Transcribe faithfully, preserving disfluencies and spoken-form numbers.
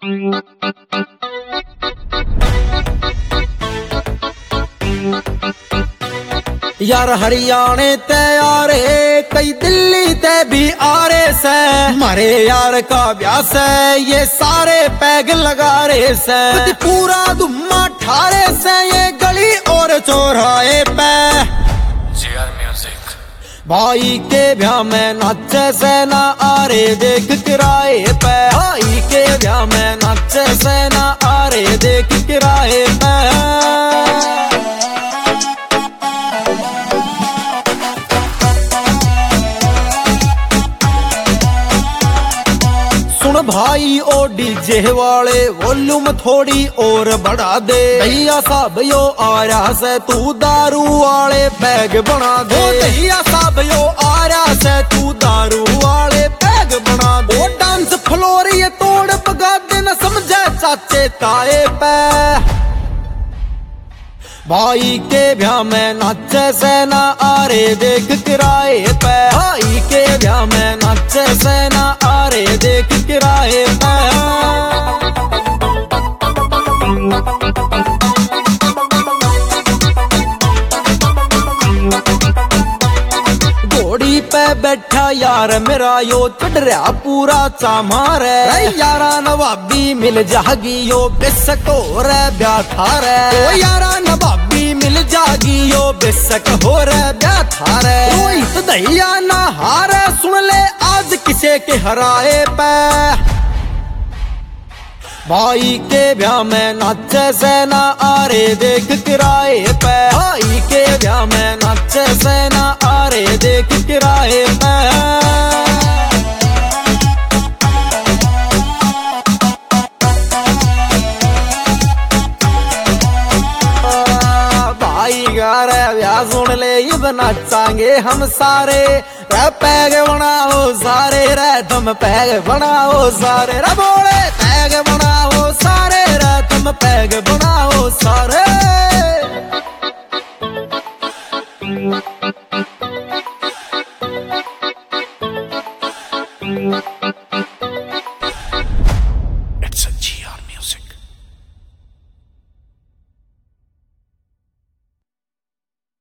यार हरियाणे ते यारे कई दिल्ली ते भी आ रहे से, मारे यार का ब्याह से ये सारे पैग लगा रहे से, पूरा धुम्मा ठारे से ये गली और चौराहे पे। म्यूजिक भाई के ब्याह में नाचे से ना आ रे देख किराए पे, भाई के ब्याह में नाचे से ना आ रे देख किराए पे। सुन भाई ओ डीजे वाले वॉल्यूम थोड़ी और बढ़ा दे, भैया साहब यो आ रहा से तू दारू वाले पैग बना दे, भैया साहब यो आ रहा से तू दारू वाले पैग बना दे। ओ डांस फ्लोर ये तोड़ पगा दे न समझे चाचे ताए पे, भाई के ब्याह में नाचे से ना आ रे देख किराए पे, भाई के ब्याह में नाचे से ना आ रे देख किराए पे। घोड़ी पे बैठा यार मेरा यो चढ़ रहा पूरा चामार है, यारा नवाबी मिल जागी यो बेसक हो रे ब्याह थारे, ओ यारा नवाबी मिल जागी यो बेसक हो रे ब्याह थारे। रोहित दहिया ना हारे सुन ले आज किसे के हराए पे, भाई के ब्याह में नाचे से ना आ रे देख किराए पे, भाई के ब्याह में नाचे से ना आ रे देख किराए पे। भाई गार ब्याह सुन ले ये नाचांगे हम सारे, रे पैग बनाओ सारे रे तुम पैग बनाओ सारे, रे बोले पैग बनाओ सारे रे तुम पैग बनाओ सारे। Thank you.